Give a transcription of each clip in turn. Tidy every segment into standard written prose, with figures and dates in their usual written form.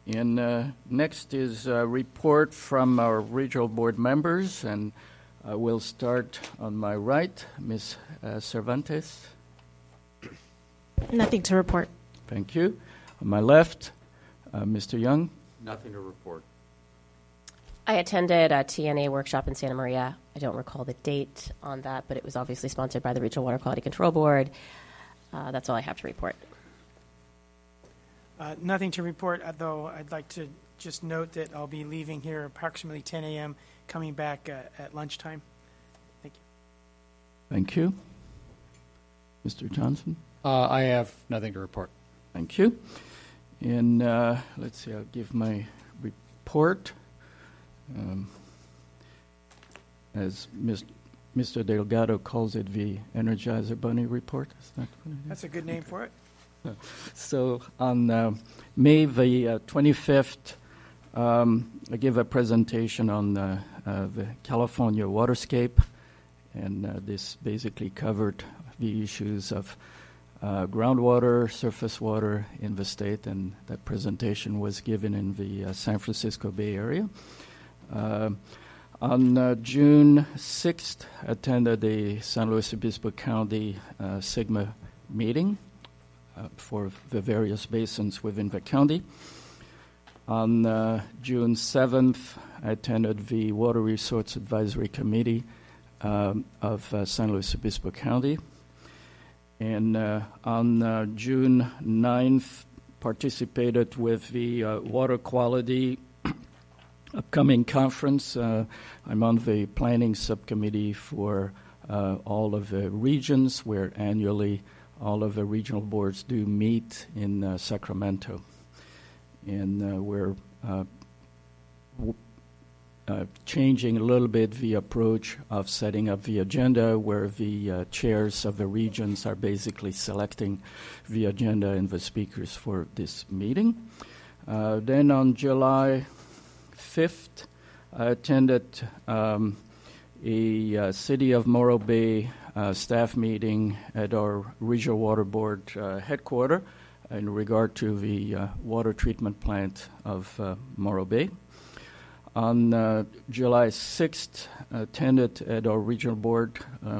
And next is a report from our regional board members, and we'll start on my right, Ms. Cervantes. Nothing to report. Thank you. On my left, Mr. Young. Nothing to report. I attended a TNA workshop in Santa Maria. I don't recall the date on that, but it was obviously sponsored by the Regional Water Quality Control Board. That's all I have to report. Nothing to report, though I'd like to just note that I'll be leaving here approximately 10 a.m., coming back at lunchtime. Thank you. Thank you. Mr. Johnson? I have nothing to report. Thank you. And let's see, I'll give my report. As Mr. Delgado calls it, the Energizer Bunny report. Is that what it is? That's a good name for it. So on May the 25th, I give a presentation on the California waterscape, and this basically covered the issues of groundwater, surface water in the state, and that presentation was given in the San Francisco Bay Area. On June 6th, I attended the San Luis Obispo County SIGMA meeting for the various basins within the county. On June 7th, I attended the Water Resource Advisory Committee of San Luis Obispo County. And on June 9th, participated with the Water Quality upcoming conference. I'm on the planning subcommittee for all of the regions, where annually all of the regional boards do meet in Sacramento. And we're changing a little bit the approach of setting up the agenda, where the chairs of the regions are basically selecting the agenda and the speakers for this meeting. Then on July 5th, I attended a City of Morro Bay staff meeting at our Regional Water Board headquarters in regard to the water treatment plant of Morro Bay. On July 6th, I attended at our Regional Board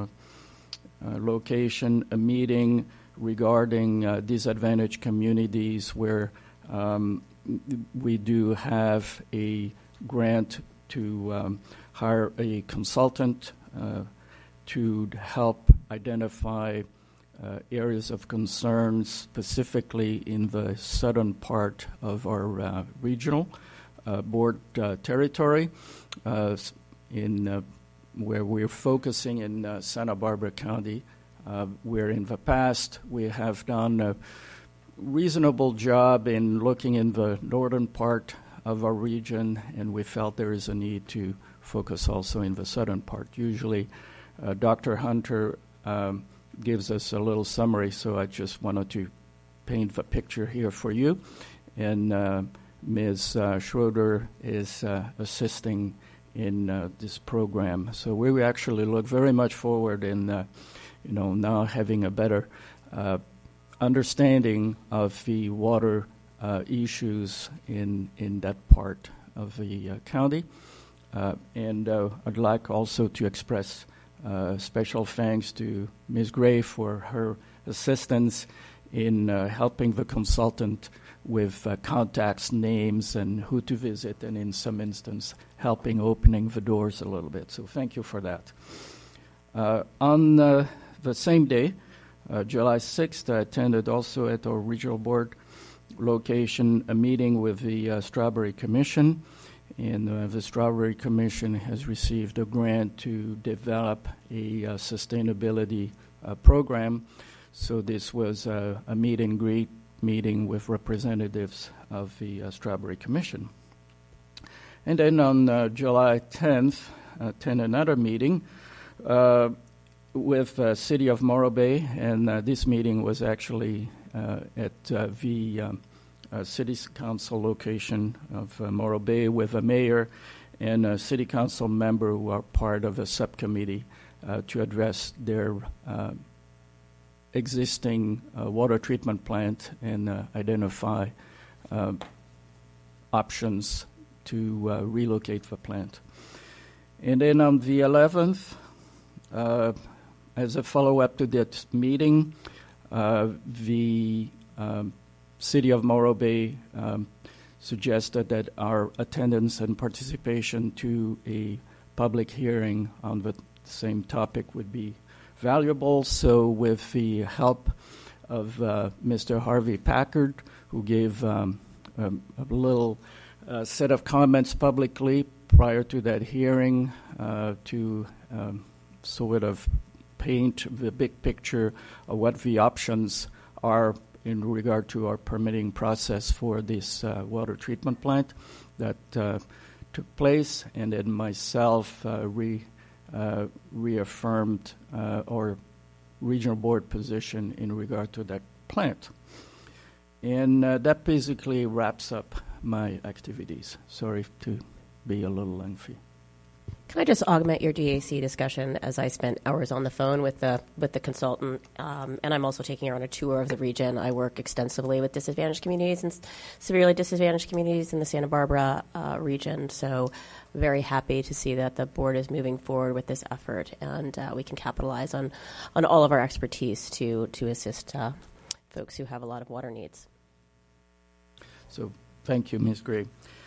location a meeting regarding disadvantaged communities, where we do have a grant to hire a consultant to help identify areas of concern, specifically in the southern part of our regional board territory, in where we're focusing in Santa Barbara County, where in the past we have done a reasonable job in looking in the northern part of our region, and we felt there is a need to focus also in the southern part. Usually, Dr. Hunter gives us a little summary, so I just wanted to paint the picture here for you. And Ms. Schroeder is assisting in this program. So we actually look very much forward in, now having a better understanding of the water issues in that part of the county. And I'd like also to express special thanks to Ms. Gray for her assistance in helping the consultant with contacts, names, and who to visit, and in some instance, helping opening the doors a little bit. So thank you for that. On the same day, July 6th, I attended also at our regional board location a meeting with the Strawberry Commission. And the Strawberry Commission has received a grant to develop a sustainability program. So this was a meet and greet meeting with representatives of the Strawberry Commission. And then on July 10th, attend another meeting with City of Morro Bay, and this meeting was actually at the City Council location of Morro Bay, with a mayor and a City Council member who are part of a subcommittee to address their existing water treatment plant and identify options to relocate the plant. And then on the 11th, as a follow-up to that meeting, the City of Morro Bay suggested that our attendance and participation to a public hearing on the same topic would be valuable. So with the help of Mr. Harvey Packard, who gave a little set of comments publicly prior to that hearing to sort of paint the big picture of what the options are in regard to our permitting process for this water treatment plant that took place, and then myself reaffirmed our regional board position in regard to that plant. And that basically wraps up my activities. Sorry to be a little lengthy. Can I just augment your DAC discussion, as I spent hours on the phone with the consultant, and I'm also taking her on a tour of the region. I work extensively with disadvantaged communities and severely disadvantaged communities in the Santa Barbara region, so very happy to see that the board is moving forward with this effort, and we can capitalize on all of our expertise to assist folks who have a lot of water needs. So thank you, Ms. Gray.